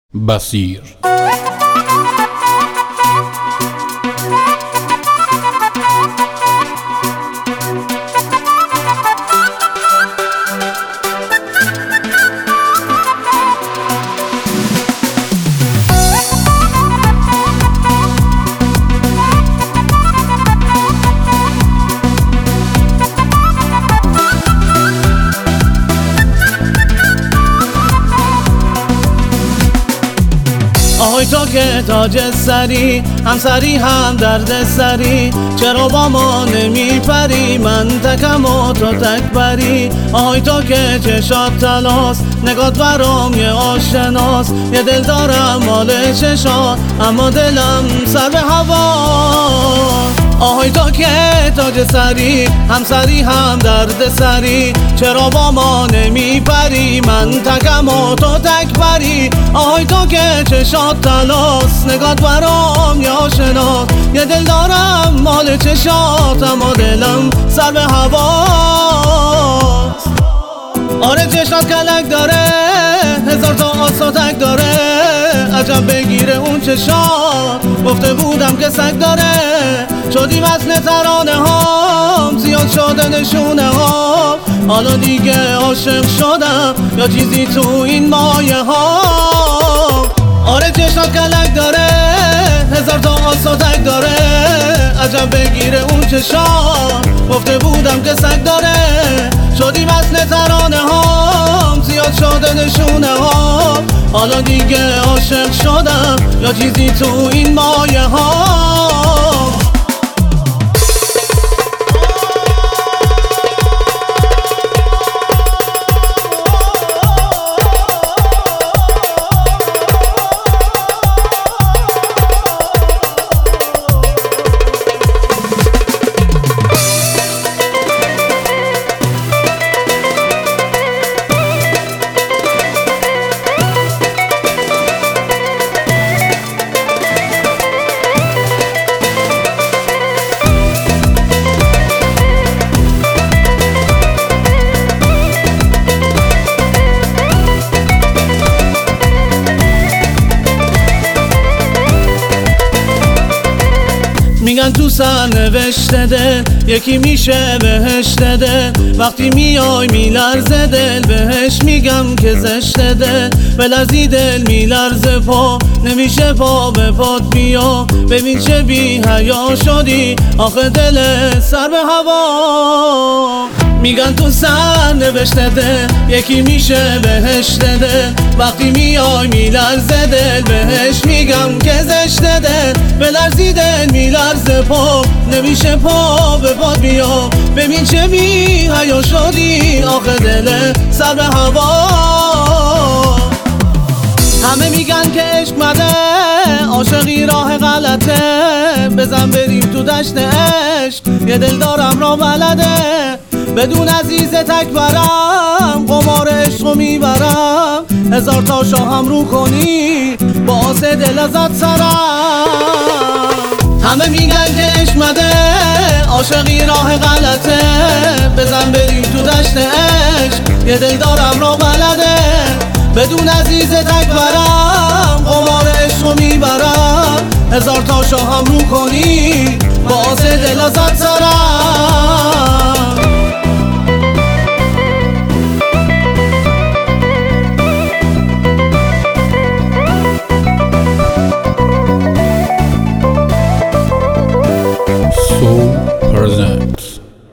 بصیر. آهای تو که تاج سری، هم سری هم درد سری، چرا با ما نمی پری؟ من تکم و تو تک بری. آهای تو که چشات تلاست، نگات برام یه آشناست، یه دل دارم مال چشات، اما دلم سر به هوا. آهای تو که تاج سری، هم سری هم درد سری، چرا با ما نمی پری؟ من تکم و تو تک بری. آهای تو که چشات تلاست، نگات برام یا آشناست، یه دل دارم مال چشات، اما دلم سر به هواست. آره چشات کلک داره، هزار تا آساتک داره، عجب بگیره اون چشات، گفته بودم که سگ داره. شدی وزن ترانه هام، زیاد شده نشونه ها، حالا دیگه عاشق شدم یا چیزی تو این مایه ها. آره چشات کلک داره، هزار تا آساتک داره، عجب بگیره اون چشات، گفته بودم که سگ داره. شدی وزن ترانه هام، زیاد شده نشونه ها، حالا دیگه عاشق شدم یا چیزی تو این مایه ها. میگن تو سرنوشت دل یکی میشه بهشت دل، وقتی میای میلرزه دل، بهش میگم که زشت دل. بلرزی دل میلرزه پا، نمیشه پا به پات بیا، ببین چه بی حیا شدی آخه دل سر به هوا. میگن تو سرنوشت دل یکی میشه بهشت دل، وقتی میای میلرزه دل، بهش میگم که زشت دل. بلرزی دل میلرزه پا، نمیشه پا به پات بیا، ببین چه بی حیا شدی آخه دل سر به هوا. همه میگن که عشق مده، عاشقی راه غلطه، بزن بریم تو دشت عشق، یه دل دارم را بلده، بدون عزیز تک برم، قمار عشقو میبرم، هزار تا شاهم رو کنی، باعث دل ازت سرم. همه میگن که عشق مده، عاشقی راه غلطه، بزن بریم تو دشت عشق، یه دل دارم را بلده، بدون عزیز تک برم، قمار عشقو میبرم، هزار تا شاهم رو کنی، باعث دل ازت سرم. Soul presents